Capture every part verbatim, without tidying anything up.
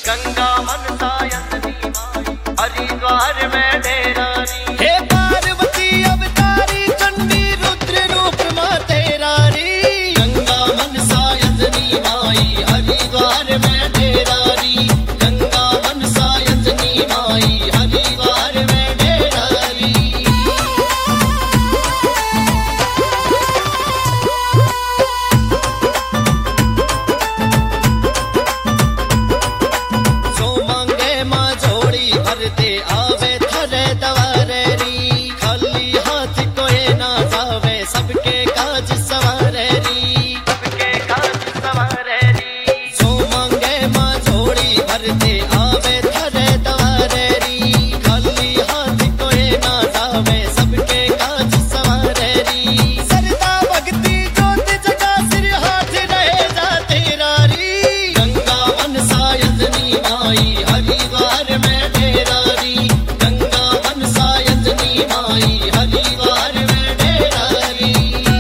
गंगा मनसा यंदनी माई हरिद्वार में डेरा री। हे पार्वती अवतारी चंडी रुद्र रूप मां तेरा री। गंगा मनसा यंदनी माई हरिद्वार में डेरा री। गंगा मनसा यंदनी माई हरिद्वार में डेरा री। सो मांगे मां जोड़ी भरते आवे थरे दवारे री। खाली हाथ कोई ना जावे सबके काज सवारे री। सबके काज सवारे री। सो मांगे मां जोड़ी भरते आवे थरे दवारे री। खाली हाथ कोई ना जावे सबके काज सवारे री। सरदा भक्ति जोत जगा सिर हाथ रहे जा तेरा री। गंगा मनसा यंदनी माई हरिद्वार में डेरा री। गंगा मनसा यंदनी माई हरिद्वार में डेरा री।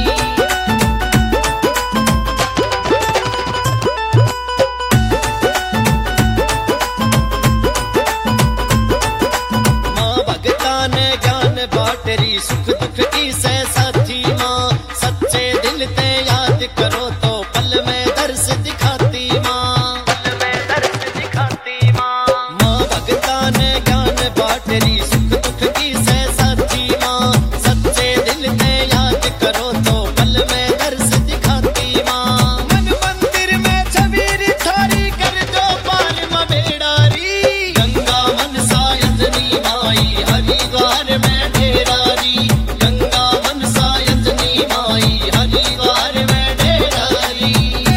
मां भगता ने ज्ञान बाटरी सुख दुख की से साथी मां। सच्चे दिल ते याद करो तो पल में दर्श दिखाती मां। पल में दर्श दिखाती मां। मां भगता ने ज्ञान बाटरी सुख दुख की से साथी मां। सच्चे दिल ते याद करो तो पल में दर्श दिखाती मां। मन मंदिर में छबीर थारी कर दो पार मां बेड़ा री। गंगा मनसा यंदनी माई हरिद्वार में डेरा री। गंगा मनसा यंदनी माई हरिद्वार में डेरा री।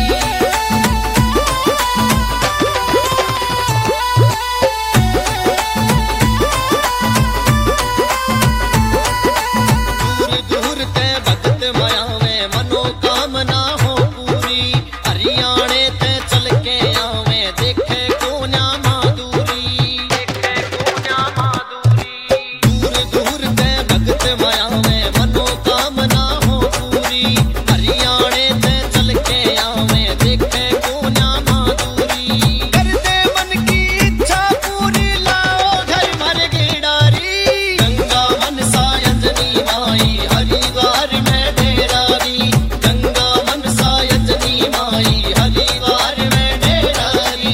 दूर दूर ते भगत माया में मनोकामना हो पूरी। हरियाणे ते चल के आवे देखे कोन्या माधुरी। देखे कोन्या माधुरी। दूर दूर ते भगत माया में मनोकामना हो पूरी। हरियाणे ते चल के आवे देखे कोन्या माधुरी। कर दे मन की इच्छा पूरी लाओ घर भर गेड़ारी। गंगा मनसा यंदनी माई हरिद्वार में डेरा री। गंगा मनसा यंदनी माई हरिद्वार में डेरा री।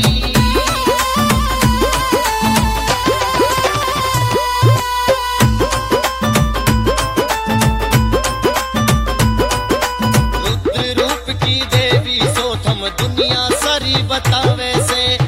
रुद्र रूप की देवी सोठम दुनिया सारी बतावे से।